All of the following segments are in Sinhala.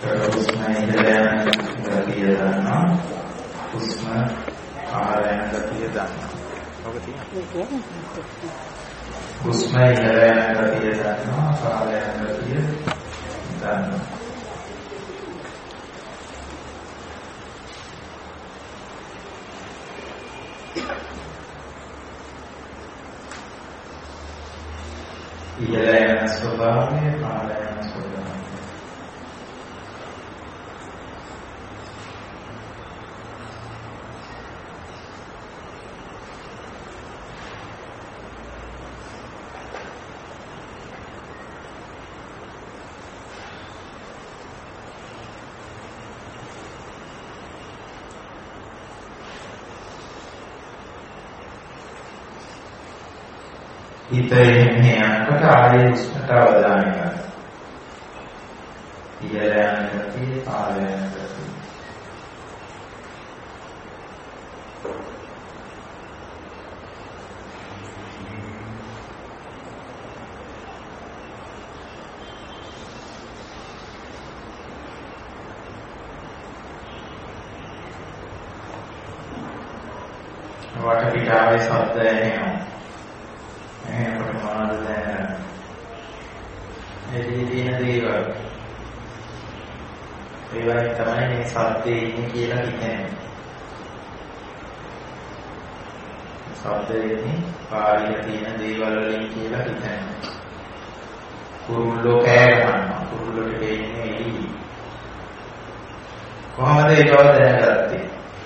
හුස්ම ඉඳලා ගතිය ගන්නවා. හුස්ම ආරයන ගතිය ගන්නවා. ඔබ තියෙනවා. හුස්ම ඉඳලා ගතිය ගන්නවා. ආරයන ගතිය ගන්නවා. ඉහළ යන ස්වභාවය, පහළ යන ස්වභාවය. හිතේ යනකොට ආයේ හුස්මට අවධානය ගන්න. ඉහළ යන ගතිය, පහළ යන ගතිය. වටපිටාවේ ශබ්ද එනවා. එහෙනම් මොනවද දැනගන්න? එළියේ තියෙන දේවල්. ඒවයි තමයි මේ ශබ්දේ ඉන්නේ කියලා හිතන්නේ. ශබ්දයේ පාළිය තියෙන දේවල් වලින් කියලා හිතන්නේ. කුරුල්ලෝ කෑ ගන්නවා. කුරුල්ලෝට දෙන්නේ එළිය. කොහොමද ඒක දැනගත්තේ?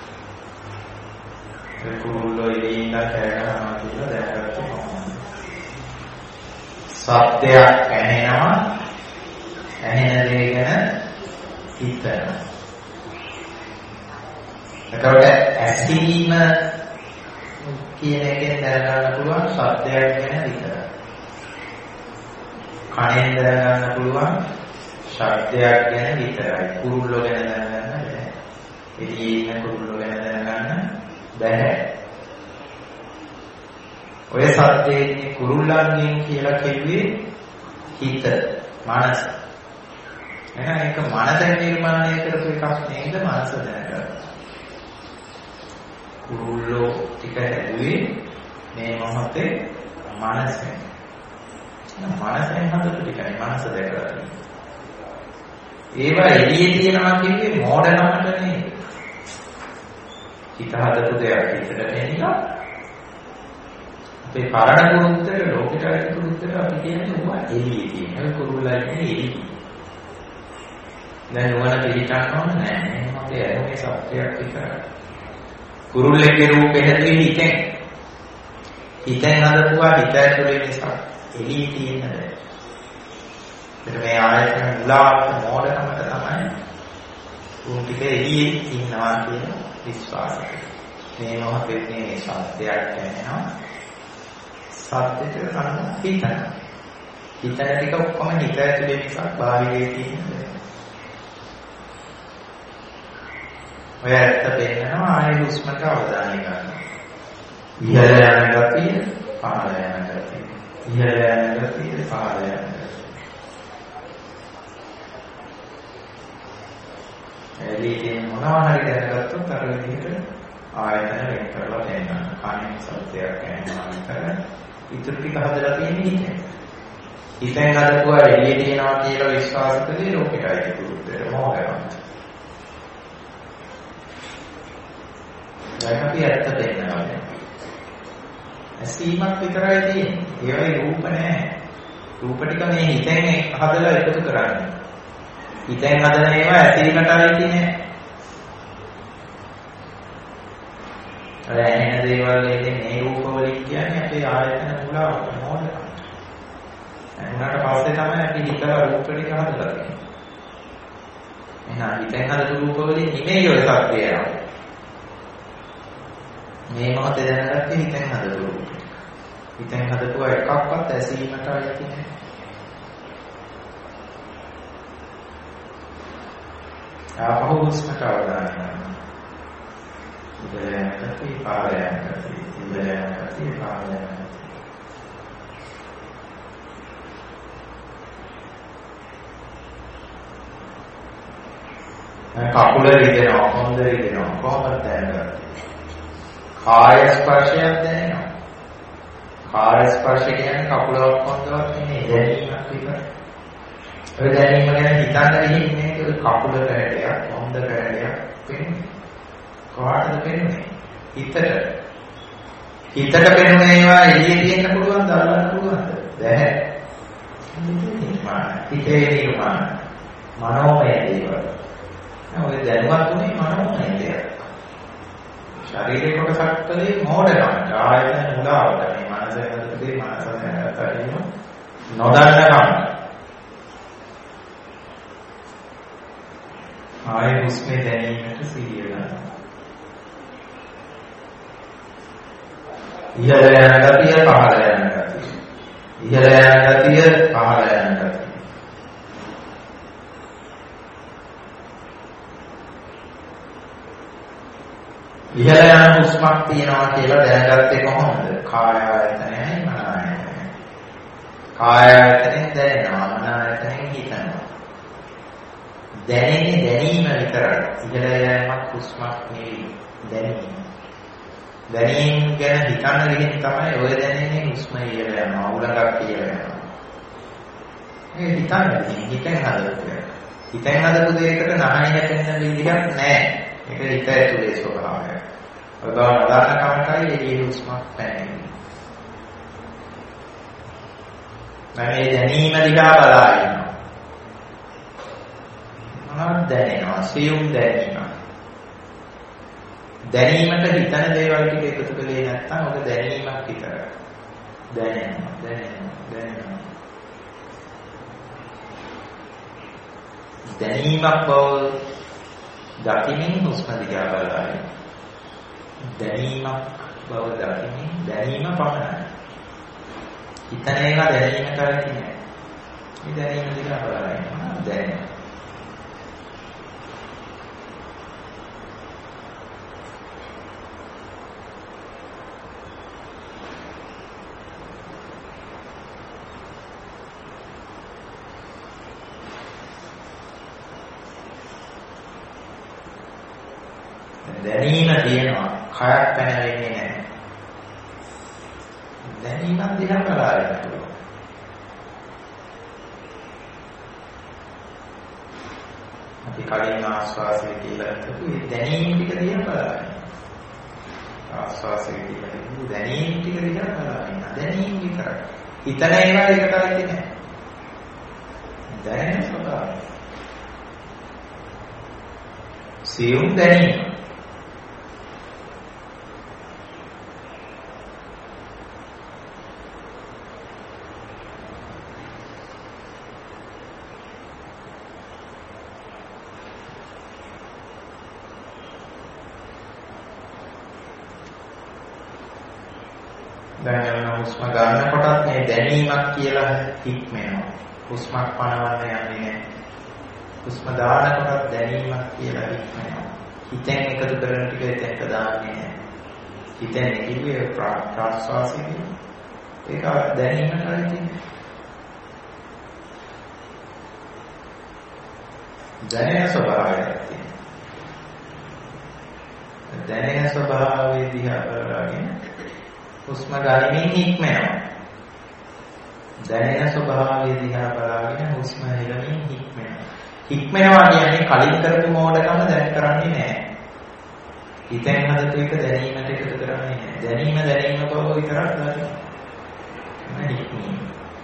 ඒ කුරුල්ලෝ එළියෙන් කෑ ගන්නවා කියලා දැනගත්තේ කොහොමද? සත්‍යයක් ඇහෙනවා, ඇහෙන දේ ගැන හිතනවා. එතකොට ඇසීම කියන එකෙන් දැනගන්න පුළුවන් සත්‍යයක් ගැන විතරයි. කනෙන් දැනගන්න පුළුවන් ශබ්දයක් ගැන විතරයි. කුරුල්ලෝ ගැන දැනගන්න බැහැ. එළියේ ඉන්න කුරුල්ලෝ ගැන දැනගන්න බැහැ. ඔය සත්‍යයේ කුරුල්ලන්ගෙන් කියලා කිව්වේ හිත, මනස. එහෙනම් ඒක මනසෙන් නිර්මාණය කරපු එකක් නේද මනස දැනගන්න. කුරුල්ලෝ ටික හැදුවේ මේ මොහොතේ මනසෙන්. මනසෙන් හදපු ටිකයි මනස දැකලා තියෙන්නේ. ඒවා එළියේ තියනවා කියන්නේ මෝඩකමට නෙවෙයි. හිත හදපු දෙයක් හිතට එනවා. ඒ පරණ කුරුත්තර ලෝකයට ඇති කුරුත්තර අපි කියන්නේ උඹ එළියේ තියෙන කුරුල්ලා ඉන්නේ එළියේ. දැන් නුවණ පිළිටන්න ඕන නෑ. මොකද මේ සත්‍යයක් විතරයි. කුරුල්ලෙක්ගේ රූපේ හැදුවේ හිතෙන්. හිතෙන් හදපුවා හිත ඇතුලේ නිසා එළියේ තියෙන දේ. මේ ආයතන මුලාවට මෝඩකමට තමයි උන් ටික එළියේ ඉන්නවා කියන විශ්වාසය. මේ මොහොතේ මේ සත්‍යයක් වෙනවා. සත්‍යයට ගන්න හිතන. හිතන ටික ඔක්කොම හිත ඇතුලේ නිසා බාහිරේ තියෙනවා. ඔය ඇත්ත පෙන්නනවා ආයෙ හුස්මට අවධානය ගන්න. ඉහළ යන ගතිය, පහළ යන ගතිය. ඉහළ යන ගතිය, පහළ යන ගතිය. එළියේ මොනවා හරි දැනගත්තොත් අර විදිහට ආයතන වෙන් කරලා දෙන්න. කණින් සත්‍යයක් ඇහෙනවා විතර. ඉතුරු ටික හදලා තියෙන්නේ හිතෙන්. හිතෙන් හදපුවා එළියේ තියෙනවා කියලා විශ්වාස කරේ ලෝකෙටයි පුරුද්දට මොහොතකට. දැන් අපි ඇත්ත දෙන්නවා දැන්. ඇසීමක් විතරයි තියෙන්නේ. ඒවයි රූප නැහැ. රූප ටික මේ හිතෙන් හදලා එකතු කරන්නේ. හිතෙන් හදන ඒවා ඇසීමටයි තියෙන්නේ. ඇහෙන දේවල් මේ රූප වලින් කියන්නේ අපේ ආයතන මුලාව මොනවද? එහුණාට පස්සේ තමයි අපි හිතලා රූප ටික හදලා තියෙන්නේ. එහෙනම් හිතෙන් හදපු රූප වලින් නෙමෙයි ඔය සත්‍යය යනවා. මේ මොහොතේ දැනගත්තේ හිතෙන් හදපු රූප. හිතෙන් හදපුවා එකක්වත් ඇසීමට අයිති නැහැ. ආපහු හුස්මට අවධානය ගන්න. ඉඳලා යනකදී පාර යනකදී ඉඳලා යනකදී පාර යනකදී කකුල රිදෙනවා, හොඳ රිදෙනවා. කොහොමද දැනගන්නේ? කාය ස්පර්ශයක් දැනෙනවා. කාය ස්පර්ශ කියන්නේ කකුලක් හොඳවත් නෙමෙයි, දැනීමක් විතරයි. ඔය දැනීම ගැන හිතන්න ඉන්නේ කකුල කැඩයක්, හොඳ කැඩයක් පෙන්නේ. කොහාටද පෙන්නේ? හිතට. හිතට පෙනුනේ ඒවා එළියේ තියෙන්න පුළුවන්, දාන්න පුළුවන්ද? බැහැ. හිතේ නිර්මාණ මනෝමය දේවල්. ඔය දැනුවත් උනේ මනෝමය දේවල්. ශරීරේ කොටසක් කලේ මෝඩකම, ආයතන මුලාවට මේ මනස ඇතුලේ මනස දැනගන්න නොදන්නකම. ආයේ හුස්මේ දැනීමට සිහිය ගන්නවා. ඉහළ යන ගතිය, පහළ යන ගතිය. ඉහළ යන ගතිය, පහළ යන ගතිය. ඉහළ යන හුස්මක් තියනවා කියලා දැනගත්තේ කොහොමද? කාය ආයතනයයි මන ආයතනයයි. කාය ආයතනෙන් දැනෙනවා, මන ආයතනෙන් හිතනවා. දැනෙන්නේ දැනීම විතරයි. ඉහළ යෑමක් හුස්මක් නෙවෙයි, දැනීම. දැනීම ගැන හිතන විදිහ තමයි ඔය දැනෙන්නේ හුස්ම ඉහළ යනවා, උලඟක් ඉහළ යනවා. මේ හිතන්නේ හිතෙන් හදපු දෙයක්. හිතෙන් හදපු දෙයකට නහය හැපෙන්න විදිහක් නැහැ. ඒක හිත ඇතුලේ ස්වභාවය. ඔබ අදාළ කමටයි එළියේ හුස්මක් පැනෙන්නේ. මේ දැනීම දිහා බලා ඉන්නවා. මොනවද දැනෙනවා? සියුම් දැනීම. දැනීමට හිතන දේවල් ටික එකතු කළේ නැත්නම් ඔක දැනීමක් විතරයි. දැනෙනවා, දැනෙනවා, දැනෙනවා. දැනීමක් බව දකිමින් හුස්ම දිහා බලයි. දැනීමක් බව දකිමින් දැනීම පමණයි. හිතන එක දැනීම කරන්නේ නැහැ. මේ දැනීම දිහා බලයි. දැනෙනවා. දැනීම තියෙනවා, කයක් පැනවෙන්නේ නැහැ. දැනීම දිහා බලන්න පුළුවන්. අපි කලින් ආස්වාසය කියලා හිතපු ඒ දැනීම ටික දිහා බලන්න. ආස්වාසය කියලා හිතපු දැනීම ටික දිහා බලන්න. දැනීම විතරයි. හිතන ඒවා එකට ඇති නැහැ. දැනෙන ස්වභාවය. සියුම් දැනීම. දැන් හුස්ම ගන්නකොටත් මේ දැනීමක් කියලා හික්මෙනවා. හුස්මක් පනවන්න යන්නේ නැහැ. හුස්ම දානකොටත් දැනීමක් කියලා හික්මෙනවා. හිතෙන් එකතු කරන ටික එතෙන්ට දාන්නේ නැහැ. හිතෙන් ඉන්නේ ප්‍රාශ්වාසයේ ඒක දැනීමට තියෙන්නේ. දැනෙන ස්වභාවයක් තියෙනවා. දැනෙන ස්වභාවය දිහා බලලාගෙන හුස්ම ගනිමින් හික්මෙනවා. දැනෙන ස්වභාවය දිහා බලාගෙන හුස්ම හෙලමින් හික්මෙනවා. හික්මෙනවා කියන්නේ කලින් කරපු මෝඩකම දැන් කරන්නේ නැහැ. හිතෙන් හදපු එක දැනීමට එකතු කරන්නේ නැහැ. දැනීම බව විතරක් දකින්න.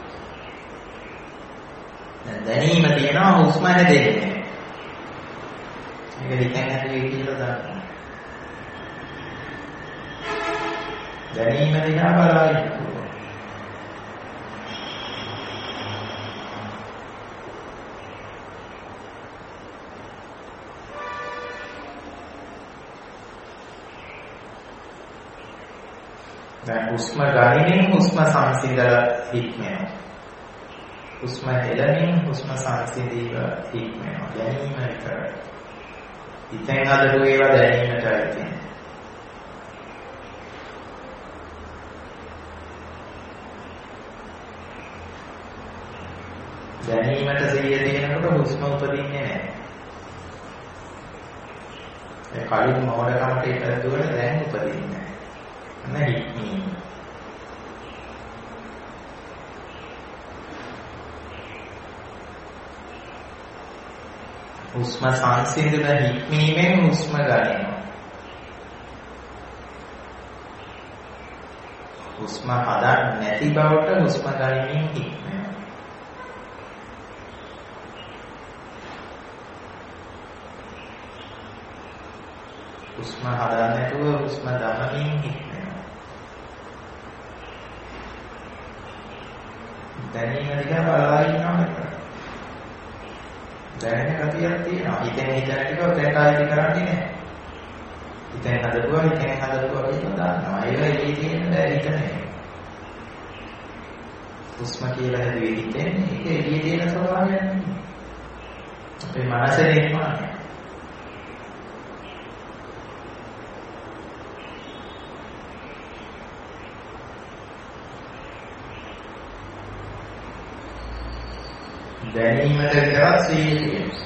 දැනීම තියෙනවා, හුස්ම හැදෙන්නේ. මේක හිතෙන් හැදුවේ කියලා දාන්න. දැනීම දිහා බලන්න. දැන් හුස්ම ගනිමින් හුස්ම සංසිඳලා හික්මෙනවා. හුස්ම හෙලමින් හුස්ම සංසිඳීලා හික්මෙනවා. දැනීම විතරයි. හිතෙන් හදපු ඒවා දැනීමටයි තියෙන්නේ. දැනීමට සිහිය තියෙනකොට හුස්ම උපදින්නේ නැහැ. ඒ කලින් මොඩකමට ඉපදුවට දැන් උපදින්නේ නැහැ. හික්මීම. හුස්ම සංසිඳන හික්මීමෙන් හුස්ම ගන්නවා. හුස්ම හදන්න නැති බවට හුස්ම ගනිමින් හික්මනවා. හුස්ම හදන්න නැතුව හුස්ම දමමින් හික්මනවා. දැනීම දිහා බලලා ඉන්නවා. දැනෙන ගතියක් තියෙනවා. හිතෙන් හිතන ටික දැකයි කරන්නේ නැහැ. හිතෙන් හදපුවා කියලා දාන්නවා. ඒක එළියේ තියෙන හිතනේ. හුස්ම කියලා හැදුවේ හිතෙන්නේ. ඒක එළියේ තියෙන ස්වභාවයක් නෙමෙයි. අපේ මනසේ නිර්මාණය. දැනීමට විතරක් සිහිය තියෙනවා.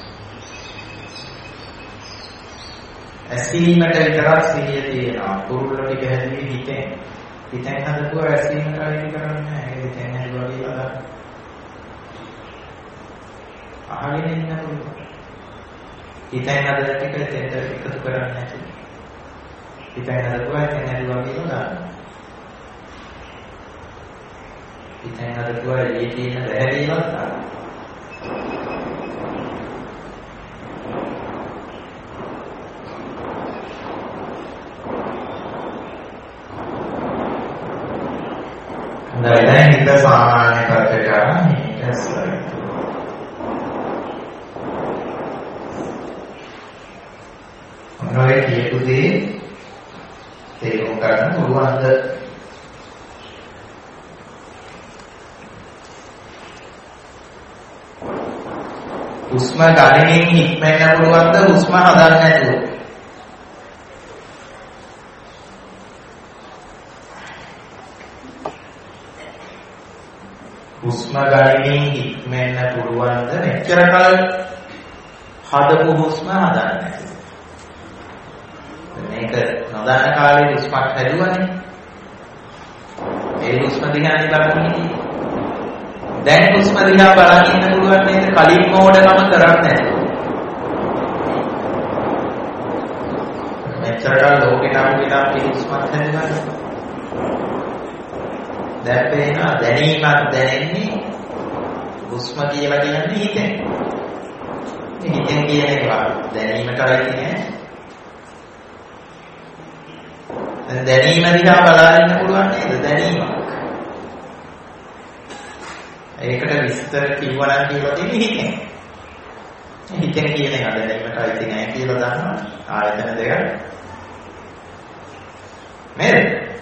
ඇසීමට විතරක් සිහිය තියෙනවා. කුරුල්ල ටික හැදුවේ හිතෙන්. හිතෙන් හදපුවා ඇසීමට අයිති කරන්නේ නැහැ. ඒක හිතෙන් හැදුවා කියලා ගන්න. අහගෙන ඉන්න පුළුවන්. හිතෙන් හදන ටික දෙයට එකතු කරන්නේ නැති. හිතෙන් හදපුවා හිතෙන් හැදුවා කියලා ගන්න. හිතෙන් හදපුවා එළියේ තියෙන දැහැවිලක් ගන්න. දැන් හිත සාමාන්‍ය තත්ත්වයට ගන්න මේක ස්වරයි. මොනවද කියපු දේ තේරුම් ගන්න පුළුවන්ද? හුස්ම ගනිමින් හික්මෙන්න පුළුවන්ද? හුස්ම හදන්න නැතුව? හුස්ම ගනිමින් හික්මෙන්න පුළුවන්ද? මෙච්චර කල හදපු හුස්ම හදන්න නැතුව. මේක නොදන්න කාලේ හුස්මක් හැදුවනේ. ඒ හුස්ම දිහා බලන්නේ. දැන් හුස්ම දිහා බලන් ඉන්න පුළුවන් නේද? කලින් මොඩකම කරන්නේ නැහැ. මෙච්චර ලෝකේ නම් විතර හුස්මක් හැදුවා. දැන් පේනවා දැනීමක් දැනෙන්නේ හුස්ම කියලා කියන්නේ හිතෙන්. හිතෙන් කියන එක දැනීමට අයිති නෑ. දැනීම දිහා බලලා ඉන්න පුළුවන් නේද? දැනීමක්. ඒකට විස්තර කිව්වනම් කියලා තියෙන්නේ හිතෙන්. හිතෙන් කියන එක දැනීමට අයිති නෑ කියලා දන්නවා. ආයතන දෙක. නේද?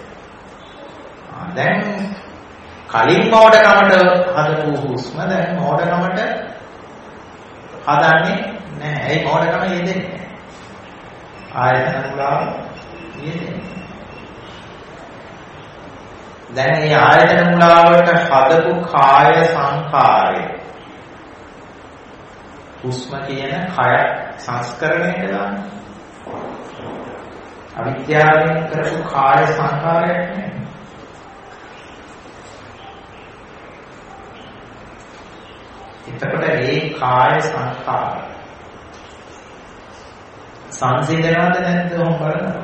දැන් කලින් මොඩකමට හදපු හුස්ම දැන් මොඩකමට හදන්නේ නැහැ. ඒ මොඩකම යෙදෙන්නේ නැහැ. ආයතන මුලාව යෙදෙන්නේ. දැන් මේ ආයතන මුලාවට හදපු කාය සංඛාරය හුස්ම කියන කය සංස්කරණයට දාන්න. අවිද්‍යාවෙන් කරපු කාය සංඛාරයක් නෙමෙයි. එතකොට මේ කාය සංඛාර සංසිඳනවද නැද්ද ඔහොම බලන්න.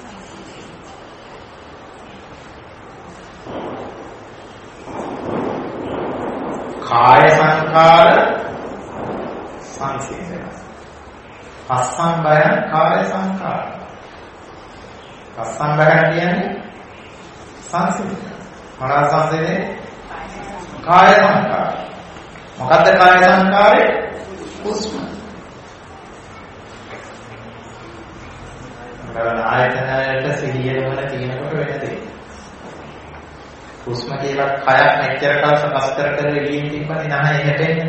කාය සංඛාර සංසිඳන. පස්සම් බයං කාය සංඛාර. පස්සම් බයං කියන්නේ සංසිඳන. මොනවාද සංසිඳන්නේ? කාය සංඛාර. මොකද්ද කාය සංකාරේ? හුස්ම. බලන්න ආයතනයට සිහිය වල තියෙනකොට වෙන දේ. හුස්ම කියලා කයක් මෙච්චර කල් සකස් කර එළියෙන් තිබ්බනේ නැහැ එහෙටෙන්නේ.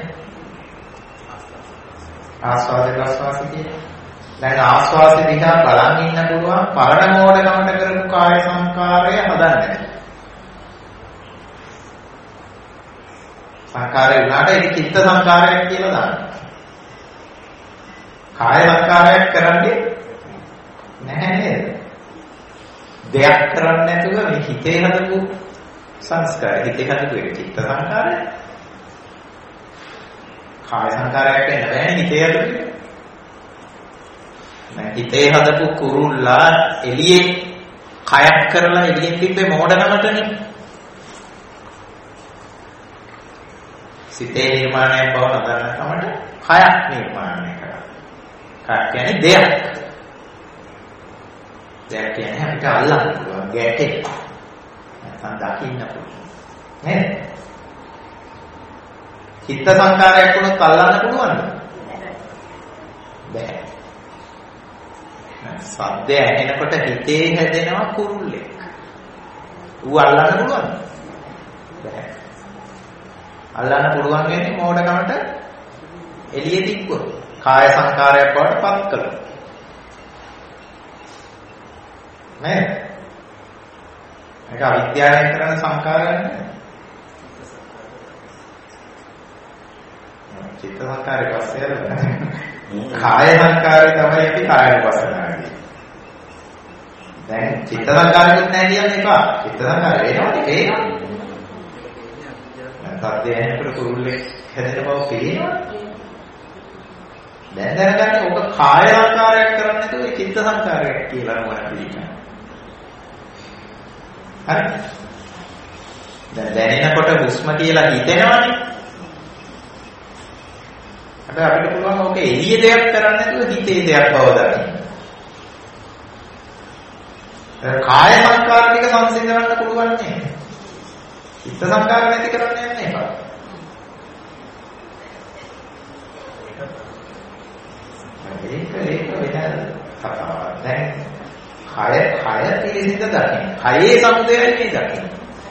ආස්වාද ප්‍රස්වාස කියලා. දැන් ආස්වාද දිහා බලන් ඉන්න පුළුවන් පරණ මොඩකමට කරපු කාය සංකාරය හදන්නේ. සංකාරය උනාට ඒක චිත්ත සංකාරයක් කියලා දාන්න. කාය සංකාරයක් කරන්නේ නැහැ නේද? දෙයක් කරන්නේ නැතුව මේ හිතේ හදපු සංස්කාරය, හිතේ හදපු එක චිත්ත සංකාරය. කාය සංකාරයක් වෙන්න බෑනේ හිතේ හදපු එක. දැන් හිතේ හදපු කුරුල්ලා එළියේ කයක් කරලා එළියෙන් තිබ්බේ මෝඩකමටනේ. සිතේ නිර්මාණයක් බව හදන්න කමට කයක් නිර්මාණය කරා. කයක් කියන්නේ දෙයක්. දෙයක් කියන්නේ අපිට අල්ලන්න පුළුවන් ගැටේ. නැත්නම් දකින්න පුළුවන්. නේද? චිත්ත සංකාරයක් වුණොත් අල්ලන්න පුළුවන්ද? බෑ. සද්දය ඇහෙනකොට හිතේ හැදෙනවා කුරුල්ලෙක්. ඌ අල්ලන්න පුළුවන්ද? බෑ. අල්ලන්න පුළුවන් වෙන්නේ මෝඩකමට එළියේ තිබ්බොත්. කාය සංකාරයක් බවට පත් කළොත්. නේද? ඒක අවිද්‍යාවෙන් කරන සංකාරයක් නෙවෙයි. චිත්ත සංකාරය පස්සේ යනවා. කාය සංකාරය තමයි අපි කායන වසනාවේදී. දැන් චිත්ත සංකාරයක් නැහැ කියන්නේ එපා. චිත්ත සංකාරය වෙනවනේ ඒකයි. සත්‍යය ඇහෙනකොට කුරුල්ලෙක් හැදෙන බව පේනවා. දැන් දැනගන්න ඔබ කාය සංකාරයක් කරන්නේ නැතුව ඒ චිත්ත සංකාරයක් කියලා මොනවද කියන්නේ. හරි. දැන් දැනෙනකොට හුස්ම කියලා හිතෙනවනේ. හැබැයි අපිට පුළුවන් ඕක එළිය දෙයක් කරන්නේ නැතුව හිතේ දෙයක් බව දකින්න. කාය සංකාර ටික සංසිඳවන්න පුළුවන් නේ. චිත්ත සංකාර නැති කරන්න යන්නේ නැහැ. ඒක වෙන කතාවක්. දැන් කය පිළිසිඳ දකින්න. කයේ සමුදයයි මේ දකින්න.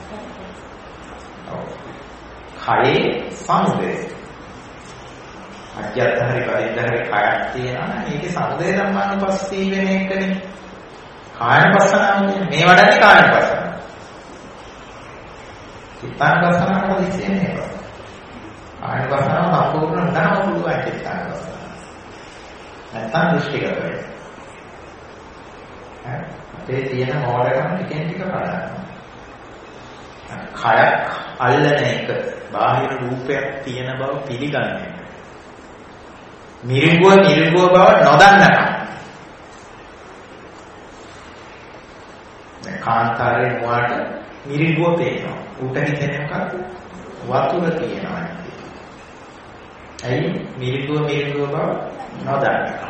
කයේ සමුදය. අජ්ජත්හරි පරිද්දහරි කයක් තියෙනවා. මේකේ සමුදය ධම්මානුපස්සී වෙන එකනේ. කායනුපස්සනාව කියන්නේ මේ වඩන්නේ කායනුපස්සනාව. චිත්තානුපස්සනාව දිස්සෙන්නේ නැහැ. කායනුපස්සනාව සම්පූර්ණ නැවම පුළුවන් චිත්තානුපස්සනාව. නැත්නම් දෘෂ්ටිගත වෙයි. අපේ තියෙන මෝඩකම ටිකෙන් ටික කඩනවා. කයක් අල්ලන එක, බාහිර රූපයක් තියෙන බව පිළිගන්නේ. මිරිඟුව බව නොදන්නකම. දැන් කාන්තාරේ මුවාට මිරිඟුව පේනවා. ඌට හිතෙන්නේ මොකක්ද? වතුර තියෙනවා කියලා. ඇයි මිරිඟුව බව නොදන්නකම.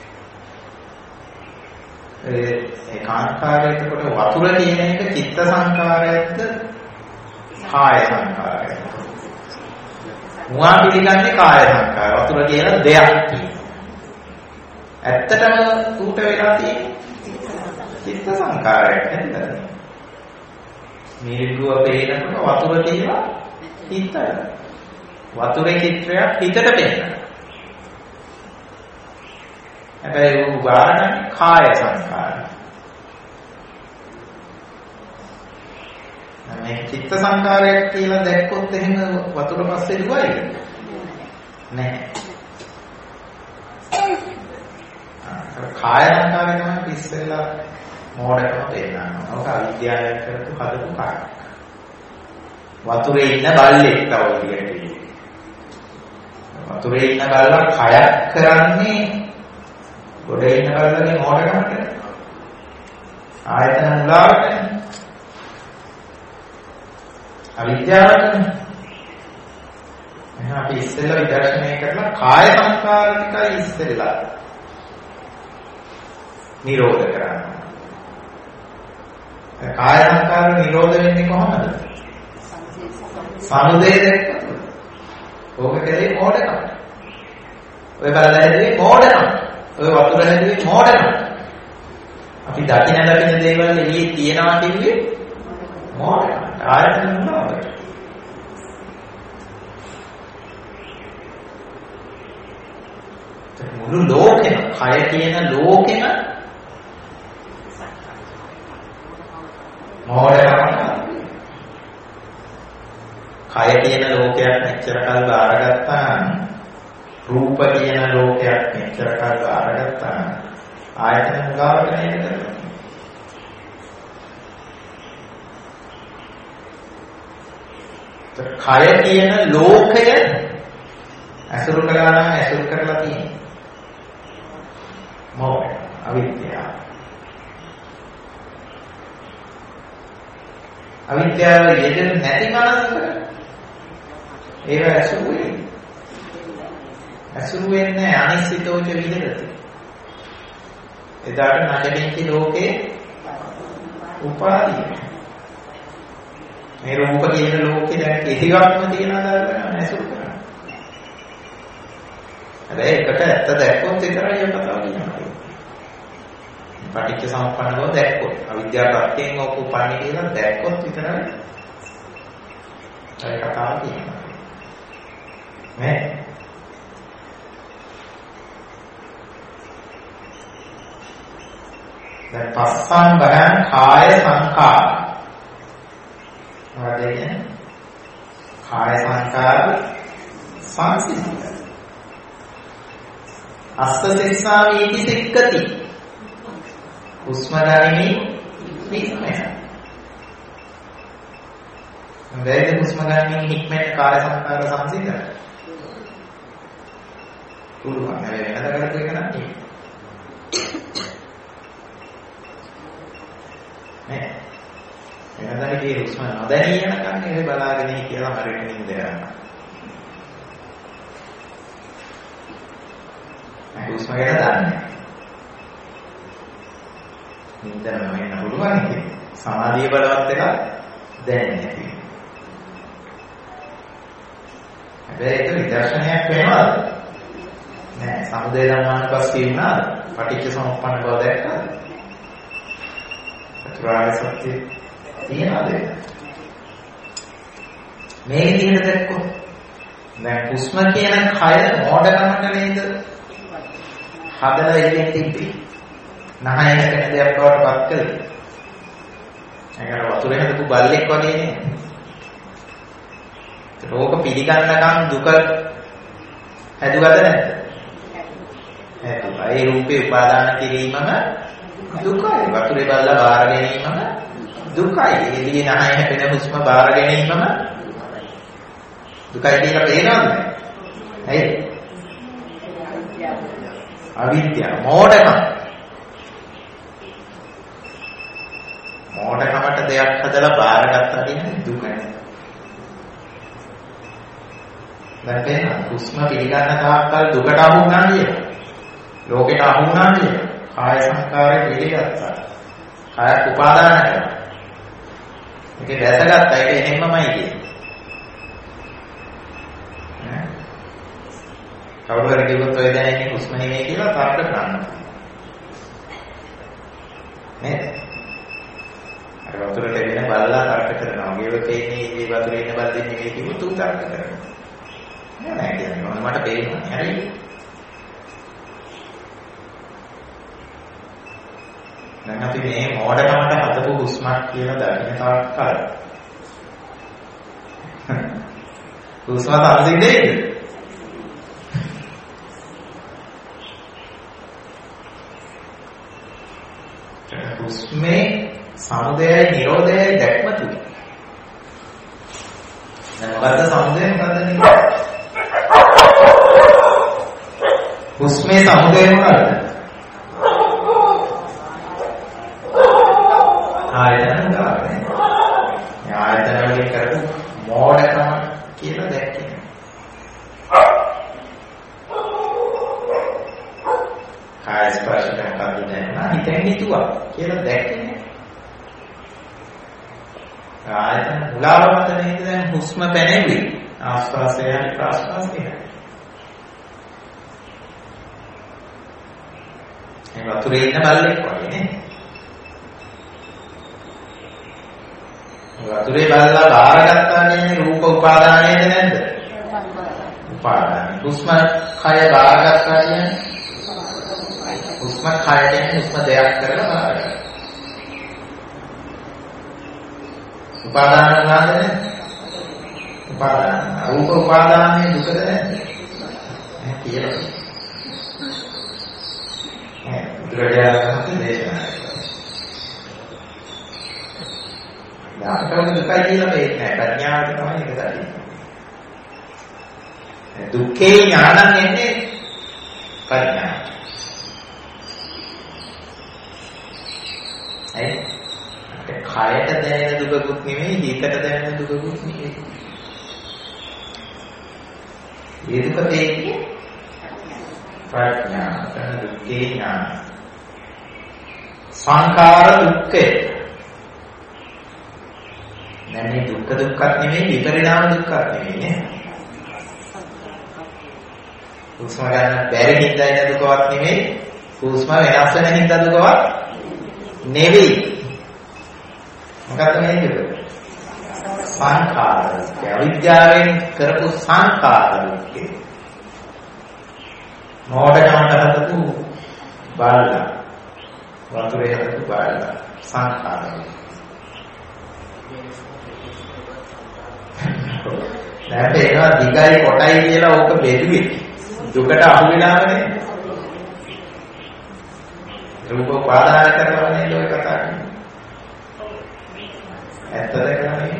ඒ කාන්තාරයේ කොට වතුර තියෙන එක චිත්ත සංකාරයක්ද කාය සංකාරයක්ද? මුවා පිළිගන්නේ කාය සංකාර. වතුර කියලා දෙයක් තියෙනවා. ඇත්තටම ඌට වෙලා තියෙන්නේ චිත්ත සංකාරයක් නේද? මිරිඟුව පේනකොට වතුර කියලා හිතයි. වතුරේ චිත්‍රයක් හිතට පේනවා. හැබැයි ඌ ගාන කාය සංකාරය. මේ චිත්ත සංකාරයක් කියලා දැක්කොත් එහෙම වතුර පස්සේ දුවයිද? නැහැ. කාය සංකාරය තමයි ඉස්සෙල්ලා මෝඩකම තේරෙනවා. ඔක අවිද්‍යාවෙන් කරපු හදපු කාර්යයක්. වතුරේ ඉන්න බල්ලෙක් තව විදියට. වතුරේ ඉන්න බල්ලා කයක් කරන්නේ ගොඩේ ඉන්න බල්ලගේ මෝඩකමට. ආයතන මුලාවටනේ. අවිද්‍යාවටනේ. එහෙනම් අපි ඉස්සෙල්ලා විදර්ශනය කරලා කාය සංකාර ටිකයි ඉස්සෙල්ලා නිරෝධ කරන්න. කාය සංකාර නිරෝධ වෙන්නේ කොහොමද? සමුදය දැක්කම. ඕක කලේ මෝඩකම. ඔය බලලා හැදුවේ මෝඩකම. ඔය වතුර හැදුවේ මෝඩකම. අපි දකින දේවල් එළියේ තියනවා කියන්නේ මෝඩකම. ආයතන මොනවද? මුළු ලෝකෙම, කය කියන ලෝකෙම මෝඩකම. කය කියන ලෝකයක් මෙච්චර කල් බාරගත්තා නම්, රූප කියන ලෝකයක් මෙච්චර කල් බාරගත්තා නම්, ආයතන මුලාවට නේද කරන්නේ. කය කියන ලෝකය ඇසුරු කළා නම් ඇසුරු කරලා තියෙන්නේ මොකක්ද? අවිද්‍යාව. අවිද්‍යාව යෙදෙන්නේ නැති මනසක ඒක ඇසුරු වෙන්නේ. ඇසුරු වෙන්නේ අනිශ්චිතෝච විහෙරති. එදාට නැගෙන්නේ ලෝකේ උපාදී. මේ රූප කියන ලෝකේ දැන් කිසිවක්ම තියනවද නැසුරු කරන්නේ. හැබැයි එකට ඇත්ත දැක්කොත් විතරයි ඒ කතාව කියන්නේ. පටිච්ච සමුප්පන්න බව දැක්කොත් අවිද්‍යාව ප්‍රත්‍යයෙන් ඔක උපන්නේ කියලා දැක්කොත් විතරයි ඒ කතාව කියන්නේ. නේ? දැන් පස්සම් බයං කාය සංඛාර. මොකද කියන්නේ? කාය සංඛාර සංසිද්ධ. අස්ස සිස්සාමි ඉති සික්කති. හුස්ම ගනිමි හික්මන. වැද හුස්ම ගනිමි හික්මන කාය සංඛාර සංසිද්ධ. පුළුවන්. වෙනද කරපු එක නම් නේ. වෙනදාට කී හුස්ම නොදැනී යනකම් ඒක බලාගෙන කියලා මරගෙන ඉඳ යනවා. හුස්ම ගැන දන්නේ. නින්දර වෙන්න පුළුවන් ඉතින්. සමාධිය බලවත් එක දැනෙන්නේ නැති. හැබැයි ඒක විදර්ශනයක් වෙනවද? නෑ. සමුදය ධම්මානුපස්සී වුණාද? පටිච්ච සමුප්පන්න බව දැක්කද? චතුරාර්ය සත්‍ය තියනවාද? මේ විදිහට දැක්කොත් දැන් හුස්ම කියන කය මොඩකමට නේද? හදලා ඉන්නේ තිබ්බේ. නහයන කෙන දෙයක් බවට පත් කළේ. ඒකට වතුරේ හදපු බල්ලෙක් වගේ නේ. රෝග පිළිගන්නකම් දුක හැදුවද නැද්ද? හැදුවා. ඒ රූපේ උපාදාන කිරීමම දුකයි. වතුරේ බල්ලා බාර ගැනීමම දුකයි. එළියේ නහය හැපෙන හුස්ම බාර ගැනීමම දුකයි කියලා පේනවද? ඇයි? අවිද්‍යාව මෝඩකම. මෝඩකමට දෙයක් හදලා බාරගත්තා කියන්නේ දුකයි. දැන් පේනවා හුස්ම පිළිගන්න තාක්කල් දුකට අහු වුණා කියලා. ලෝකෙට අහු වුණා කියලා. කාය සංස්කාරය පිළිගත්තා. කාය උපාදාන කරා. මේක දැසගත්තා. ඒක එහෙමමයි කියන්නේ. කවුරු හරි කිව්වොත් ඔය දැනෙන්නේ හුස්ම නෙමෙයි කියලා තර්ක කරන්න. නේද? අර වතුරට එන බල්ලා තර්ක කරනවා. ගේව තේන්නේ ඉතින් වතුරේ ඉන්න බල්ලෙන් නෙමෙයි කිව්වොත් උන් තර්ක කරනවා. නෑ කියන්නේ මට පේනවා. හරි. දැන් අපි මේ මෝඩකමට හදපු හුස්මක් කියලා දකින්න තාක්කල් හුස්ම සංසිඳෙන්නේ. හුස්මේ සමුදයයි නිරෝධයයි දැක්ම තුයි. දැන් මොකද්ද සමුදය මොකද්ද නිරෝධය? හුස්මේ සමුදය මොකද්ද? ආයතන උදාහරණය. මේ ආයතන වලින් කරපු මෝඩකම කියලා දැක්කේ. කාය ස්පර්ශයෙන් කවුරුද හිතෙන් හිතුවා කියලා දැක්කේ. ආයතන මුලාවමත නේද දැන් හුස්ම පැනෙන්නේ. ආස්වාසය හරි ප්‍රාස්වාසය හරි. ඒ වතුරේ ඉන්න බල්ලෙක් වගේ නේ. වතුරේ බල්ලා බාරගත්තා කියන්නේ රූප උපාදානයේද නැද්ද? උපාදානයි. හුස්ම කය බාරගත්තා කියන්නේ හුස්ම කයයෙන් හුස්ම දෙයක් කරලා බාරගන්න. උපාදාන වුණාද නැද්ද? උපාදාන. රූප උපාදානයේ දුකද නැද්ද? කියලා. බුදුරජාණන් වහන්සේ දේශනා කළා. අපිට දුකයි කියලා තේරෙන්නේ නැහැ. ප්‍රඥාවට තමයි ඒක දකින්නේ. දුක්ඛේ ඥානං එන්නේ ප්‍රඥාව. කයට දැනෙන දුකකුත් නෙමෙයි, හිතට දැනෙන දුකකුත් නෙමෙයි. ඒ දුක තේන්නේ ප්‍රඥාව. දුක්ඛේ ඥාන. සංඛාර දුක්ඛේ. නැන්නේ දුක්ඛත් නෙමෙයි, විපරිණාම දුක්ඛත් නෙමෙයි නේ. හුස්ම ගන්න බැරි හින්දා එන දුකවත් නෙමෙයි, හුස්ම වෙනස් වෙන හින්දා දුකවත් නෙවෙයි. මොකක්ද මේ දුක? සංඛාර. අවිද්‍යාවෙන් කරපු සංඛාර දුක්ඛ. මොඩකමට හදපු බාලලා. වතුරේ හදපු බාලලා සංඛාර. දැන් ඒවා දිගයි කොටයි කියලා ඕක බෙදුවේ. දුකට අහු වෙලාමනේ. රූප පාදාන කරනවානේ ඔය කතා කරන්නේ. ඇත්තද කරන්නේ?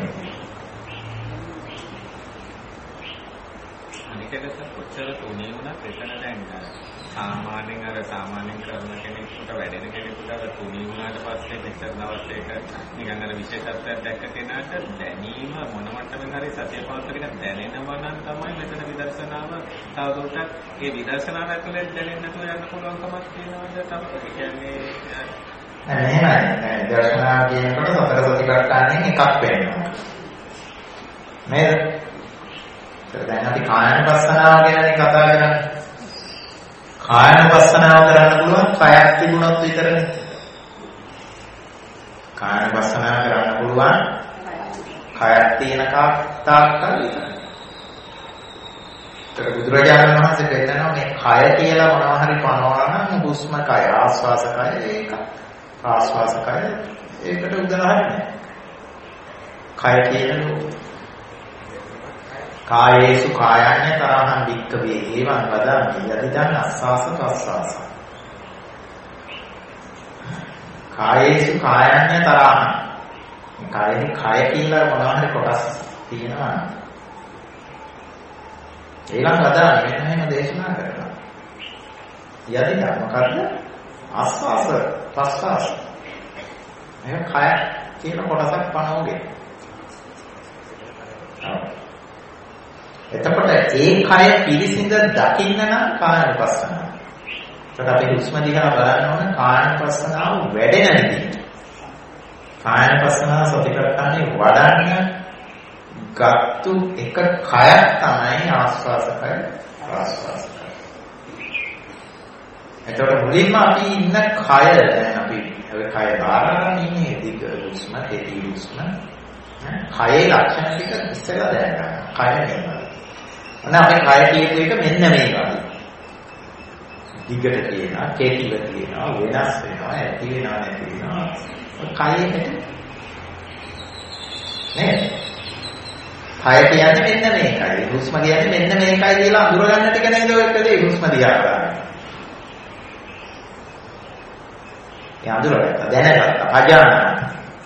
අනිකකට කොච්චර තුනේ වුණත් එතන දැන් සාමාන්‍යයෙන් කරන කෙනෙකුට වැඩෙන කෙනෙකුට අර තුනේ වුණාට පස්සේ මෙච්චර දවස් එක නිකන් අර විශේෂත්වයක් දැක්ක කෙනාට දැනීම මොන මට්ටමෙන් හරි සතිය පවත්වගෙන දැනෙනවා නම් තමයි මෙතන විදර්ශනාව තවදුරටත් ඒ විදර්ශනාව ඇතුලේ දැනෙන්න නැතුව යන්න පුළුවන්කමක් තියෙනවද? තමයි කියන්නේ එහෙමයි. දර්ශනා කියනකොට සතර සතිපට්ඨානෙන් එකක් වෙනවා. නේද? දැන් අපි කායනුපස්සනාව ගැන කතා කරන්නේ. කායනුපස්සනාව කරන්න පුළුවන් කයක් තිබුණොත් විතරනේ. කායනුපස්සනාව කරන්න පුළුවන් කයක් තියෙන තාක්කල් විතරයි. ඒක බුදුරජාණන් වහන්සේ කියනවා මේ කය කියලා මොනවා හරි පනවනවා නම් හුස්ම කය, ආස්වාස කය ඒක. ආස්වාස කය ඒකට උදාහරණයක්. කය කියනෝ කායේසු කායඤ්ඤ තරහං වික්ඛවේ ඒවං වදාමි යදිදං අස්සාස ප්‍රස්සාස. කායේසු කායඤ්ඤ තරහං. කායේ කය කියලා මොනවා හරි කොටස් තියෙනවා. ඒලං වදාමි මෙන්න එහෙම දේශනා කරනවා. යදිදං මොකද්ද? ආස්වාස ප්‍රස්වාස. මේ කය කියන කොටසක් පනවගේ. එතකොට ඒ කය පිරිසිඳ දකින්න නම් කායනුපස්සනාව. ඒකට අපි හුස්ම දිහා බලන්න ඕන කායනුපස්සනාව වැඩෙන විදිහට. කායනුපස්සනාව සතිපට්ඨානේ වඩන්න ගත්තු එක කයක් තමයි ආස්වාස කය ප්‍රස්වාස කය. එතකොට මුලින්ම අපි ඉන්න කය දැන් අපි ඔය කය බාරගෙන ඉන්නේ දිග හුස්ම, කෙටි හුස්ම. කයේ ලක්ෂණ ටික ඉස්සෙල්ලා දැනගන්න. කය නෙමෙයි. අන්න අපේ කය කියපු එක මෙන්න මේ වගේ. දිගට කියනවා, කෙටිව කියනවා, වෙනස් වෙනවා, ඇති වෙනවා, නැති වෙනවා. කයෙකට නේද? කය කියන්නේ මෙන්න මේකයි. හුස්ම කියන්නේ මෙන්න මේකයි කියලා අඳුරගන්න ටික නේද ඔය කලේ හුස්ම දිහා බලන්න. අඳුරගත්තා දැනගත්තා අජානන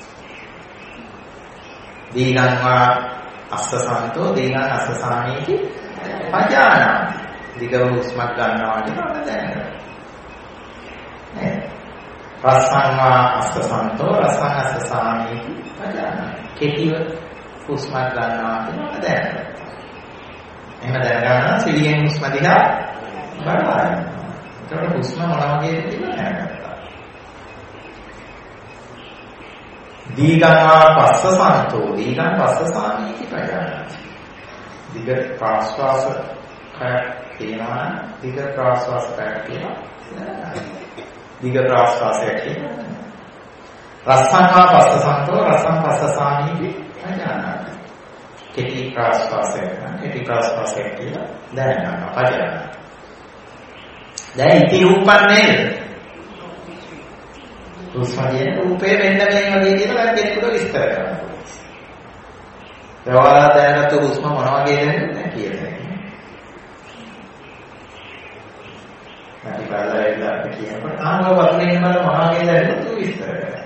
දීගංවා අස්සසන්තෝ දීගං අස්සසාමීති අජානන දිගව හුස්මක් ගන්නවා කියනවා දැනගන්න නේද රස්සංවා අස්සසන්තෝ රස්සං අස්සසාමීති අජානන කෙටිව හුස්මක් ගන්නවා කියනවා දැනගන්න එහෙම දැනගන්න සිහියෙන් හුස්ම දිහා බලන්න ඒකට හුස්ම මොන වගේද කියලා දැනගන්න දීගංවා පස්සසන්තෝ දීගං පස්සසාමීති ප්‍රජානාති දිග ප්‍රාශ්වාස කය කියනවා දිග ප්‍රාශ්වාස කය කියනවා දිග ප්‍රාශ්වාසය කියනවා රස්සංවා පස්සසන්තෝ රස්සං පස්සසාමීති ප්‍රජානාති කෙටි ප්‍රාශ්වාසය කියලා දැනගන්නවා ප්‍රජානාති දැන් ඉති රූපන්නේ හුස්මගේ රූපේ මෙන්න මේ වගේ කියලා දැන් කෙනෙකුට විස්තර කරන්න. ඒවා දැනගත්තු හුස්ම මොන වගේද කියලා. නැති බලලා ඉඳලා අපි කියනකොට ආව වතුරේ ඉන්න බල මහාගේ දැරියොත් විස්තර කරනවා.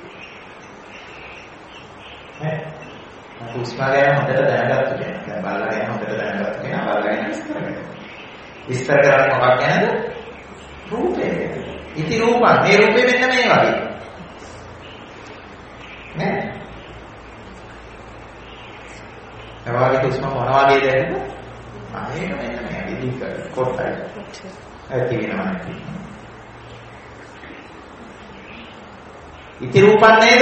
ඈ උස්මාගෙන හොඳට දැනගත්තු කෙනා. දැන් බලලා ගැන හොඳට දැනගත්තු කෙනා බලලා ගැන විස්තර කරනවා. විස්තර කරන්නේ මොකක් ගැනද? රූපය. ඉති රූපං. මේ රූපේ මෙන්න මේ වගේ. නේ? එවාගේ උස්ම මොන වගේ දැනද? මේක මෙන්න මේ විදිහ කොටයි. ඇති වෙනවා. ඉති රූපං නේද?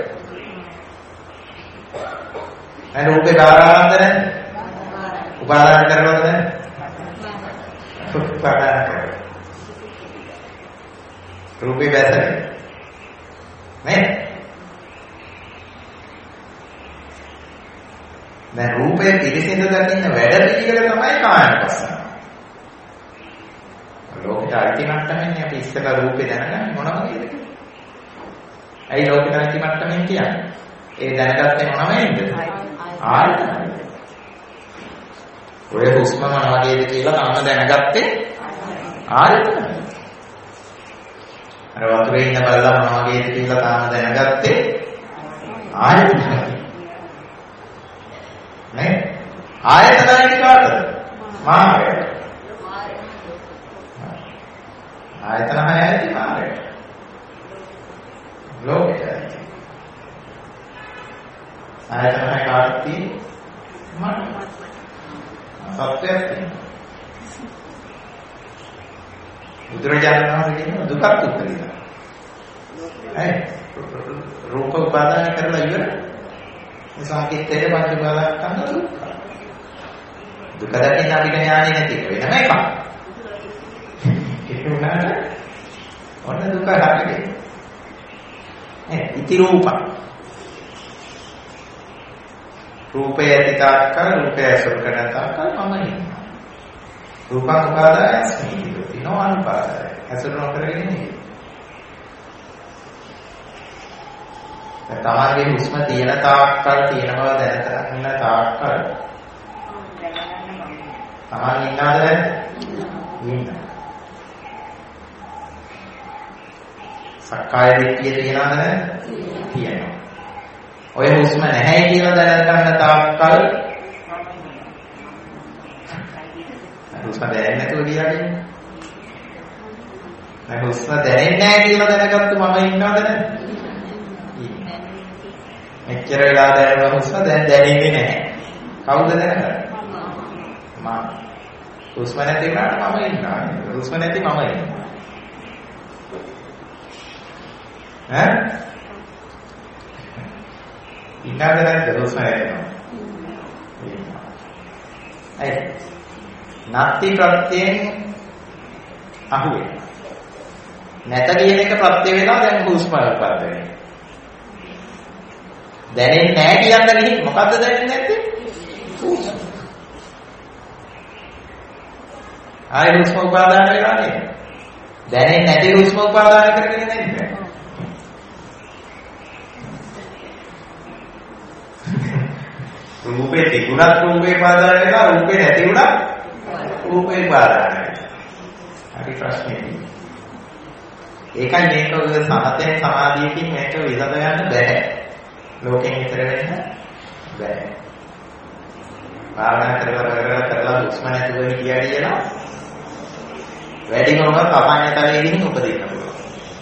අර රූපේ කාරාන්ත නැහැ. උපාදාන කරනවද නැහැ? උපාදාන කරනවා. රූපේ වැසනේ. නේ? දැන් රූපේ පිළිසිඳ දකින්න වැඩ පිළිවෙල තමයි කායනපස්සන. ලෝකයට අයිති මට්ටමින් අපි ඉස්සෙල්ලා රූපේ දැනගන්නේ මොන වගේද කියලා. ඇයි ලෝකයට අයිති මට්ටමින් කියන්නේ? ඒ දැනගත්තේ මොන වගේද? ආයතන. ඔය හුස්ම මොන වගේද කියලා තාම දැනගත්තේ ආයතන. අර වතුරේ ඉන්න බල්ලා මොන වගේද කියලා තාම දැනගත්තේ ආයතන. නේ? ආයතනයි කාටද? මායයට. ආයතන හයයි මායයට. ලෝකයට. ආයතන හය කාටද තියෙන්නේ? මට. සත්‍යයක් තියෙනවා. බුදුරජාණන් වහන්සේ කියන දුකක් උත්තරීලා. රූප උපාදාන කරලා ඉවරයි. මේ සංකීර්ණයේ පංච උපාදාන දුක්ඛ. දුක දකින්න අපිට ඥානෙ නැති වෙනම එකක්. ඒක උනාට ඔන්න දුක හටගෙන. ඉති රූප. රූපය ඇතිතාවකල් රූපය ඇසුරු කරන තාක්කල් මම ඉන්නවා. රූප උපාදාය ස්මීති නොඅනුපාදාය. ඇසුරු නොකරගෙන ඉන්නේ. තමන්ගේ හුස්ම තියෙන තාක්කල් තියෙන බව දැනගන්න තාක්කල් තමන් ඉන්නවද නැද්ද? ඉන්නවා. සක්කාය දිට්ඨිය තියෙනවද නැද්ද? තියෙනවා. ඔය හුස්ම නැහැ කියලා දැනගන්න තාක්කල් හුස්ම දැනෙන්නේ නැතුව කියන්නේ. මම හුස්ම දැනෙන්නේ නැහැ කියලා දැනගත්තු මම ඉන්නවද නැද්ද? මෙච්චර වෙලා දැනෙන හුස්ම දැන් දැනෙන්නේ නැහැ. කවුද දැනගන්නේ? මම. හුස්ම නැති වුණාට මම ඉන්නවා. හුස්ම නැති මම ඉන්නවා. ඈ? ඉන්නද නැද්ද හුස්ම නැතිනවා? ඉන්නවා. ඇයි? නැති ප්‍රත්‍යයෙන් අහුවේ. නැත කියන එක ප්‍රත්‍ය වෙනවා දැන් හුස්ම උපද වෙනවා. දැනෙන්නේ නැහැ කියන්න ගිහින් මොකද්ද දැනෙන්නේ නැත්තේ? හුස්ම. ආයෙ හුස්ම උපාදාන වෙලා නේද? දැනෙන්නේ නැති හුස්ම උපාදාන කරගෙන නැන්නේ. රූපේ තිබුණත් රූපේ උපාදාන වෙලා රූපේ නැති වුණත් රූපේ උපාදාන වෙනවා. හරි ප්‍රශ්නේ. ඒකයි මේක ඔය සමතෙන් සමාධියකින් මේක විසඳ ගන්න බැහැ. ලෝකෙන් ඉතර වෙන්න බෑ. භාවනා කරලා හුස්ම නැතුව හිටියා කියලා වැඩිම වුණත් අපායතරේ ගිහින් උපදින්න පුළුවන්.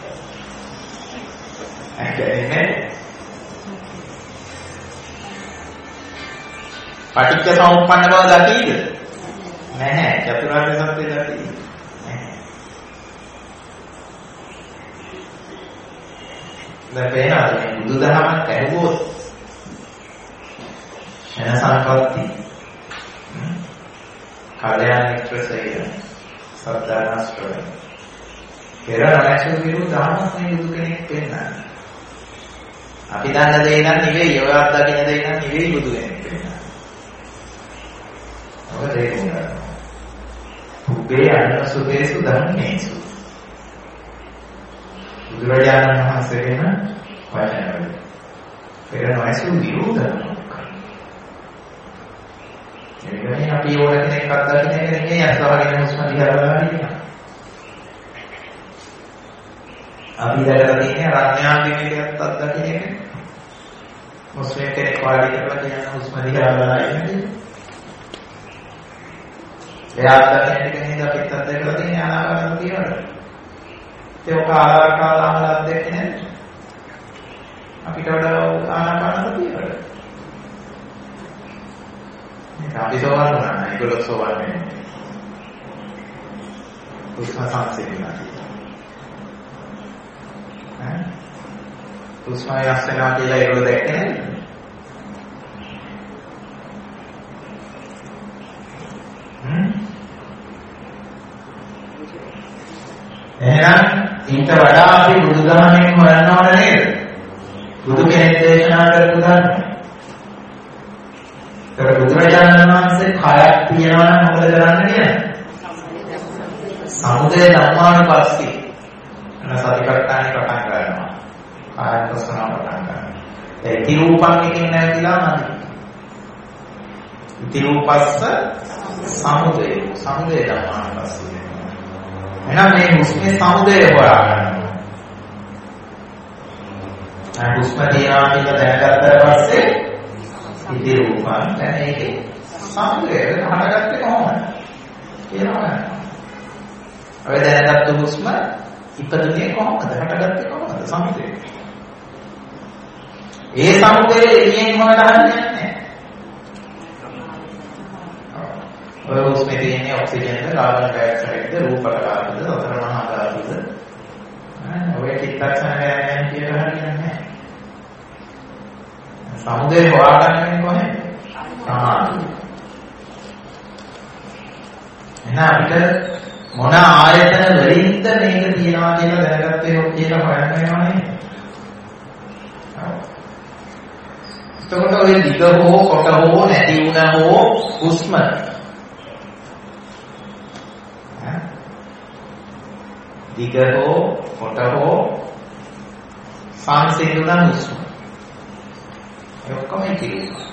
ඇත්තනේ. පටිච්ච සමුප්පන්න බව දකීද? නැහැ. චතුරාර්ය සත්‍ය දකීද? නැහැ. දැන් පේනවා බුදුදහමක් ඇහුවොත් එන සංකල්පති කල්‍යාණ මිත්‍රසය සත්‍යානස්කරය පෙර නැසු විරු දහමක් මේ බුදු කෙනෙක් වෙන්නන්නේ. අපි දන්න දේ නම් නෙවෙයි, ඔය අත්දකින්න දේ නම් නෙවෙයි බුදු කෙනෙක් වෙන්නන්නේ. ඔබ තේරුම් ගන්න. උබේ අනසුදේසු ධම්මේසු. බුදුරජාණන් වහන්සේ වෙන වචනවල පෙර නැසු විරු දහමක්. එනිසා අපි ඕන කෙනෙක් අත්දකින්න එක නෙවෙයි අස්වහගෙන හුස්ම දිහා බලලා ඉන්නවා. අපි දැකලා තියෙන රඥාන්ගේ එකත් අත්දකින්න එක. මුස්ලිම් කෙනෙක් වාඩි කරලා කියන හුස්ම දිහා බලලා ඉන්නේ. එයා අත්දකින්න එක නේද අපිත් අත්දැකලා තියෙන ආනාපාන කියනවා. ඒක ආකාරකාලාම අත්දැකේ නේද? අපිට වඩා ආනාපාන කියනවා. මේක අපි සෝවන් වුණා නේද? ඒගොල්ලෝ සෝවන් වෙන්නේ. හුස්ම සංසිඳනවා. හුස්ම යස්සනවා කියලා ඒගොල්ලෝ දැක්කේ නේද? එහෙනම් ඊට වඩා අපි බුදුදහමෙන් හොයන්න ඕන නේද? බුදු කෙනෙක් දේශනා කරපු ධර්ම. ඒක බුදුරජාණන් වහන්සේ කායක් තියනවා නම් මොකද කරන්න කියන්නේ? සමුදය ධම්මානුපස්සී. සතිපට්ඨානෙ පටන් ගන්නවා. කායපස්සනාව පටන් ගන්නවා. ඒ තිරූපං එකෙන් නැතිලා නැති. තිරූපස්ස සමුදය. සමුදය ධම්මානුපස්සී. එහෙනම් මේ හුස්මේ සමුදය හොයාගන්න. දැන් හුස්ම තියනවා කියලා දැනගත්තාට පස්සේ ඉති රූපං දැන් ඒකේ සමුදය හටගත්තේ කොහොමද? කියනවා නේද? ඔය දැනගත්තු හුස්ම ඉපදුනේ කොහොමද? හටගත්තේ කොහොමද? සමුදය. ඒ සමුදය එළියෙන් හොයලා හරියන්නේ නැහැ. ඔය හුස්මේ තියෙන ඔක්සිජන්ද, කාබන් ඩයොක්සයිඩ්ද, රූපක ධාතුද, සතර මහා ධාතුද? ඔය චිත්තක්ෂණයන් කියලා හරියන්නේ නැහැ. සමුදය හොයාගන්නේ කොහේද? සමාධිය. එහෙනම් අපිට මොන ආයතන වලින්ද මේක තියනවා කියලා දැනගත්තේ ඔක් කියලා හොයන්න වෙනවනේ. එතකොට ඔය දිග හෝ කොට හෝ නැති වුණ හෝ හුස්ම දිග හෝ කොට හෝ සංසිඳුණ හුස්ම ඒ ඔක්කොම කියනවා.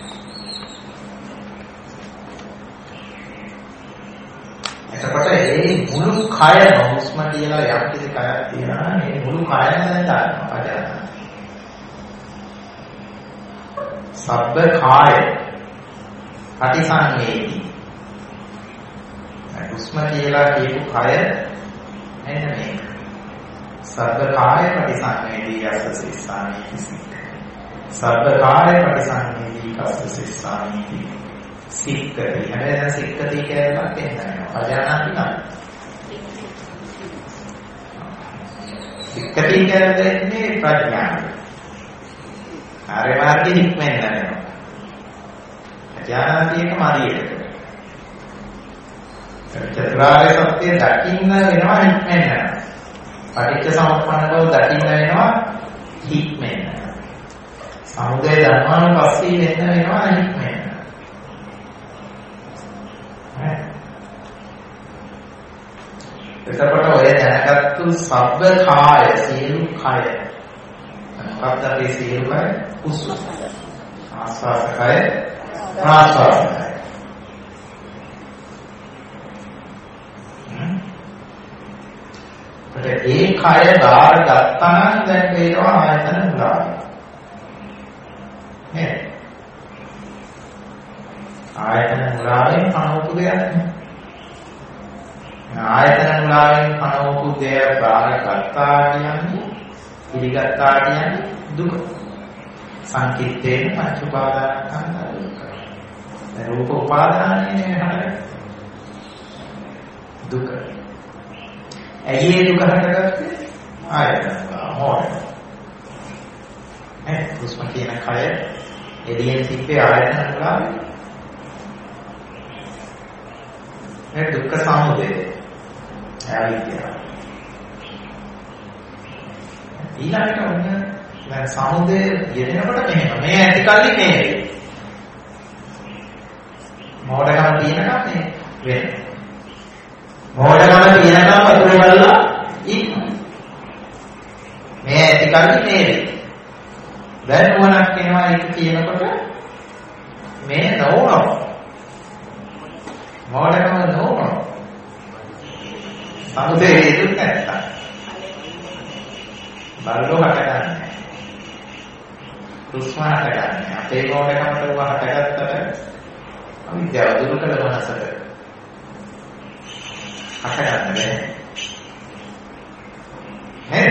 එතකොට මේ මුළු කය හුස්ම කියලා යම් කිසි කයක් තියෙනවා මේ මුළු කයම දැන් ගන්නවා අජාන. සබ්බ කාය පටිසංවේදී. හුස්ම කියලා කියපු කය එන්න මේක. සබ්බ කාය පටිසංවේදී යස්ස සිස්සාමි. සබ්බ කාය පටිසංවේදී කස්ස සිස්සාමි. සික්කති. හැබැයි සික්කති කියලා කියන්නේ අජානති නෑ. සික්කති කියන්නේ ප්‍රඥාව. ආර්ය මාර්ගෙ හික්මෙන් යනවා. අජානති එක මාර්ගයට. චතුරාර්ය සත්‍ය දකින්න වෙනවා හික්මෙන් යනවා. පටිච්ච සමුප්පන්න බව දකින්න වෙනවා හික්මෙන් යනවා. සමුදය ධර්මානුපස්සී වෙන්න වෙනවා හික්මෙන්. එතකොට ඔය දැනගත්තු සබ්බ කාය සියලු කය මොකක්ද මේ සියලු කය හුස්ම ආස්වාද කය ප්‍රාස්වාද කය ඒ කය බාර ගත්තා නම් දැන් ඒවා ආයතන මුලාවයි නේ ආයතන මුලාවෙන් කනෝපු දෙයක් ආයතන මුලාවෙන් කනෝපු දෙය බාර ගත්තා කියන්නේ පිළිගත්තා කියන්නේ දුක සංකිට්ඨේන පංච උපාදානස්කන්ධ දුක රූප උපාදානයේ හැර දුක ඇයි ඒ දුක හටගත්තේ ආයතන මොහොත හුස්ම කියන කය එළියෙන් තිබ්බේ ආයතන මුලාවෙන් මේ දුක්ඛ සමුදය අවිද්‍යාව ඊළඟට ඔන්න දැන් සමුදය යෙදෙනකොට මෙහෙම මේ ඇති කල්ලි මේ මොඩකම තියෙනකම් මේ වෙන මොඩකම තියෙනකම් වතුරේ බලලා ඉන්න මේ ඇති කල්ලි මේ දැන් නුවණක් එනවා ඒක කියනකොට මේ නෝනවා මොඩකම නෝනවා සමුදේ දුක් නැත්තා බල්ලෝ හටගන්නේ. හුස්ම හටගන්නේ. අපේ මොඩකමට උවා හටගත්තට අවිද්‍යාව දුරු කළ මනසට හටගන්නේ නේද?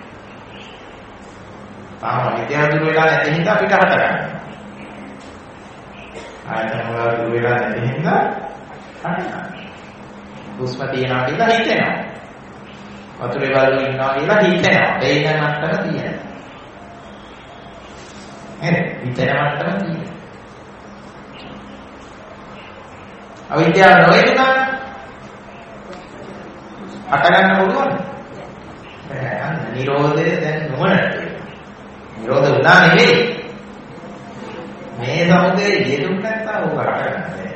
තාම අවිද්‍යාව දුරු වෙලා නැති හින්දා අපිට හටගන්නේ. ආයතන වල දුරු වෙලා නැති හින්දා හටගන්නේ. හුස්ම තියනවා කියලා හිතෙනවා. වතුරේ බලු ඉන්නවා කියලා හිතෙනවා. ඒක මට්ටම තියෙනවා. නේද? හිතන මට්ටම තියෙනවා. අවිද්‍යාව නොවේනා හටගන්න පුළුවන්. නෑ නිරෝධය දැන් නොවනට. නිරෝධ වුණා නෙවෙයි. මේ සමුදේ යෙදුම් නැත්නම් ඕක හටගන්නේ.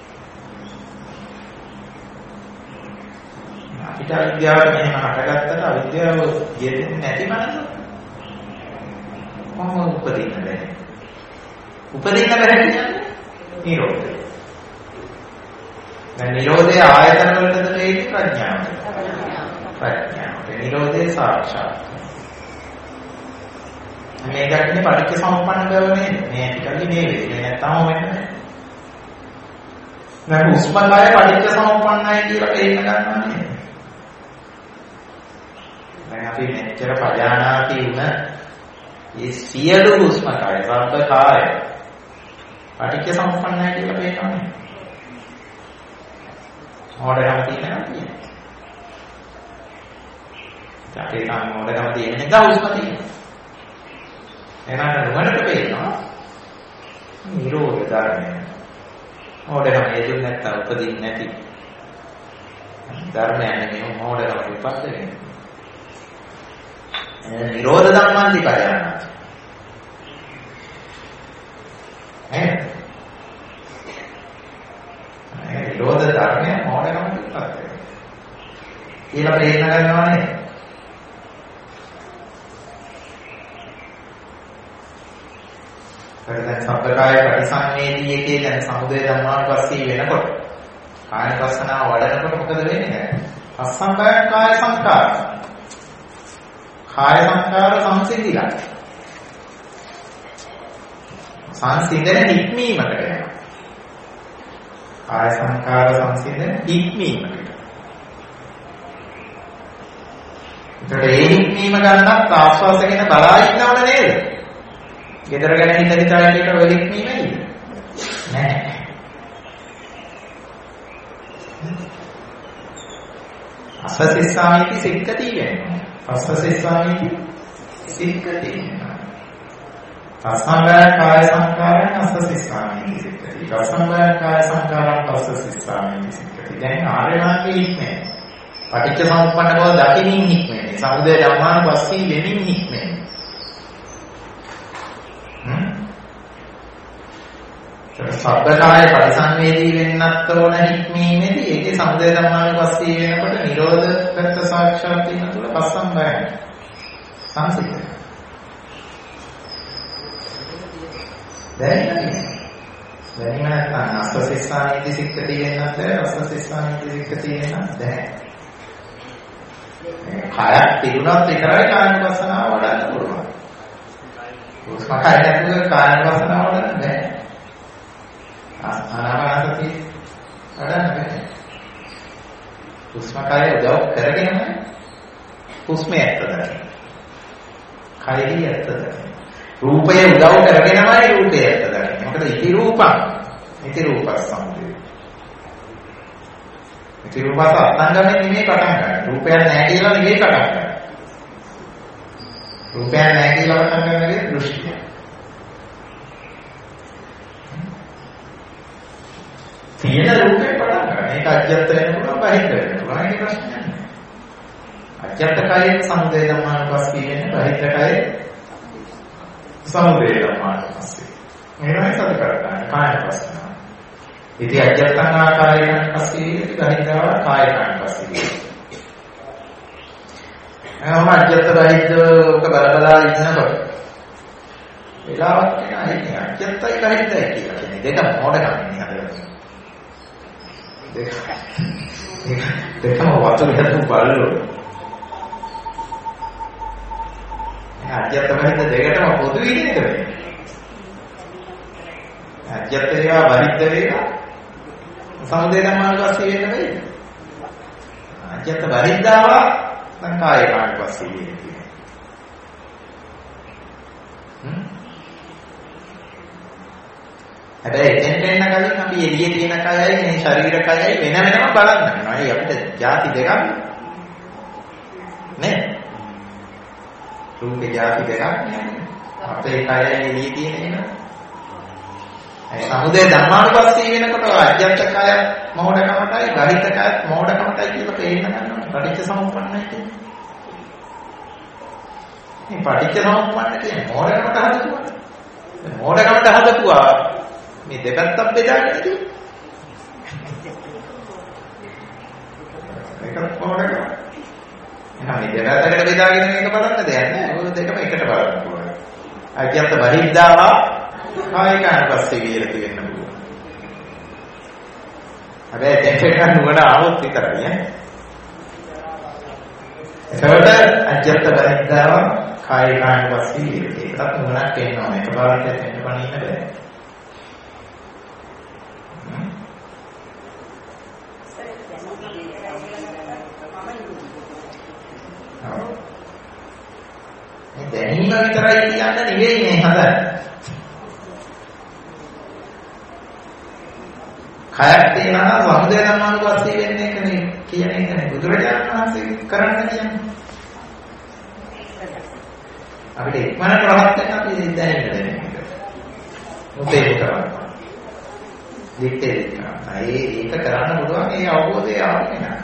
අපිට අවිද්‍යාව මෙහෙම හටගත්තට අවිද්‍යාව යෙදෙන්නේ නැති මනස කොහොම උපදින්න බැහැ. උපදින්න බැහැ කියන්නේ නිරෝධය. දැන් නිරෝධය ආයතන වලටද තියෙන්නේ ප්‍රඥාවට. ප්‍රඥාව. නිරෝධය සාක්ෂාත්. මේ ගැටනේ පටිච්ච සමුප්පන්න බවනේ. මේ ටිකල්ලි මේ වෙන්නේ නැත්නම් වෙන්නේ. දැන් උස්මලය පටිච්ච සමුප්පන්නයි කියලා තේරුම් ගන්නවා නේද? දැන් අපි මෙච්චර පජානාති වුණ මේ සියලු හුස්ම කාය, සබ්බ කාය පටිච්ච සමුප්පන්නයි කියලා පේනවනේ. මොඩරම් තියෙනවා. අපේ නම් මොඩරම් තියෙන එක හුස්ම තියෙනවා. එනකට නුවණට පේනවා නිරෝධ ධර්මය. මොඩරම් හේතුන් නැත්තම් උපදින්නේ නැති ධර්මයන් නෙමෙයි මොඩරම් විපස්සනේ. නිරෝධ ධම්මන්ති පරයනාති. නිරෝධ ධර්මය මොඩරම් විපස්සනේ. කියලා ප්‍රේරණ කරනවානේ. දැන් සබ්බකාය පරිසංවේදී එකේ දැන් සමුදය ධම්මානුපස්සී වෙනකොට කායපස්සනාව වඩනකොට මොකද වෙන්නේ? අසංකාය කාය සංස්කාර. කාය සංස්කාර සංසිඳිලා. සංසිඳන හික්මීමකට යනවා. කාය සංස්කාර සංසිඳන හික්මීමකට. ඒතර ඒ හික්මීම ගන්නත් ආස්වාසගෙන බලා ඉන්නවද නේද? ගෙදර ගැන හිත හිතා හිතට වෙලික්මීම නේද? නෑ. අසසිස්සාමිති සික්කති වෙනවා. අසසිස්සාමිති සික්කති වෙනවා. අසංගය කාය සංකාරයන් අසසිස්සාමිති සික්කති. අසංගය කාය සංකාරයන් අසසිස්සාමිති සික්කති. දැන් ආර්යනාගේ හික්මේ. පටිච්ච සමුප්පන්න බව දකිනින් හික්මේ. සමුදය ධම්මානුපස්සී වෙමින් හික්මේ. සබ්බකාය පරිසංවේදී වෙන්නත් ඕන හික්මීමේදී ඒකේ සමුදය ධම්මානුපස්සී වෙනකොට නිරෝධ පැත්ත සාක්ෂාත් වීම තුළ පස්සම්බය සංසිද්ධ. දැනෙන්නේ නැත්නම් අස්සසිස්සානීති සික්කති වෙන්නත් බැහැ අස්සසිස්සානීති සික්කති වෙන්නත් බැහැ. කායක් තිබුණත් විතරයි කායනුපස්සනාව වඩන්න පුළුවන්. උස්මකාය නැතුව කායනුපස්සනාව වඩන්න බැහැ. ආනාපානසති වඩන්න බැහැ. හුස්ම කය උදව් කරගෙන හුස්මේ ඇත්තද? කයෙහි ඇත්තද? රූපය උදව් කරගෙනමයි රූපය ඇත්තද? මොකද ඉති රූපං ඉති රූපස්සම්පේ. ඉති රූපස අත්ංගමෙන් නෙමෙයි පටන් ගන්න. රූපයක් නැහැ කියලා නෙමෙයි පටන් ගන්න. රූපයක් නැහැ කියලා පටන් ගන්නනේ දෘෂ්ටිය. තියෙන රූපේ පටන් ගන්න. ඒක අජ්ජත් වෙන්න පුළුවන්, බහිද්ද වෙන්න පුළුවන්. ඒක ප්‍රශ්නයක් නෑ. අජ්ජත් කයේ සමුදය ධම්මානුපස්සී වෙන්නේ, බහිද්ද කයේ සමුදය ධම්මානුපස්සී. මේවයි සතු කරගන්න කායපස්සන. ඉතින් අජ්ජත්තං ආකාරයෙන් පස්සී බහිද්දව කායකානුපස්සී. එහෙනම් අජ්ජත් බහිද්ද ඔක බලබලා ඉන්නකොට වෙලාවක් එනවා ඉතින් අජ්ජත්තයි බහිද්දයි කියලා කියන්නේ දෙක මොඩකම් නේ හදලා. දෙකම වතුර හැදුම් බලලු. අජ්‍යත්ත බහිද්ද දෙකටම පොදු විදිහට වෙන්නේ. අජ්‍යත්ත වේවා බහිද්ද වේවා සමුදය ධම්මානුපස්සී වෙන්න බැහැ. අජ්‍යත්ත බහිද්දාව නම් කාය කාණුපස්සී වෙන්නේ. හැබැයි එතෙන්ට එන්න කලින් අපි එළියේ තියෙන කයයි මේ ශරීර කයයි වෙන වෙනම බලන්න වෙනවා. ඒ අපිට ಜಾති දෙකක් නේ. රූපේ ಜಾති දෙකක් නේ. අපේ කයයි එළියේ තියෙන එක. ඒ සමුදය ධම්මානුපස්සී වෙනකොට අජ්‍යත්ත කය මෝඩකමටයි ගහිත කය මෝඩකමටයි කියලා තේරෙන්න ගන්නවා. පටිච්ච සමුප්පන්නයි කියන්නේ. මේ පටිච්ච සමුප්පන්න කියන්නේ මෝඩකමට හදපුවා. මෝඩකමට හදපුවා මේ දෙපැත්තක් බෙදාගෙන තියෙන්නේ. ඒක මොනකම? එහෙනම් මේ දෙපැත්තකට බෙදාගෙන මේක බලන්න දෙයක් නෑ. ඔය දෙකම එකට බලන්න පුළුවන්. අජ්‍යත්ත බහිද්දාව කායිකානුපස්සී විහෙරති වෙන්න පුළුවන්. හැබැයි දෙකක නුවණ આવොත් විතරයි ඈ. ඒකට අජ්‍යත්ත බහිද්දාව කායිකානුපස්සී විහෙරති. ඒකත් නුවණක් එනවා. මේක බලන්න දෙන්න පණින්න බෑ. මේ දැනීම විතරයි කියන්න නෙවෙයි මේ හදන්නේ. කයක් තියෙනවා සමුදය ධම්මානුපස්සී වෙන්නේ කනේ කියන එකනේ බුදුරජාණන් වහන්සේ කරන්න කියන්නේ. අපිට ඉක්මනට රහත් වෙන්න අපි දැනෙන්න දෙන්නේ. මොකේ කරන්නේ? දෙකේ කරනවා. ඒක කරන්න පුළුවන් ඒ අවබෝධය ආවේ නෑ.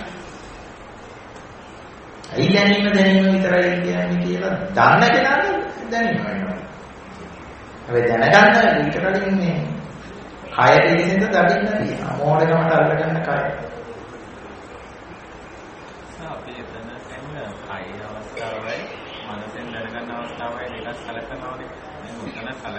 අයි දැනීම විතරයි කියන්නේ කියලා දන්න කෙනාට දැනීම වෙනවා. හැබැයි දැනගන්න ඊට කලින් මේ කය පිළිසින්ද දකින්න තියෙනවා. මෝඩකමට අල්ලගන්න කය. අපි එතන කියන්නේ කය අවස්ථාවයි මනසෙන් දැනගන්න අවස්ථාවයි දෙකක් කලකනවානේ. මේ උතන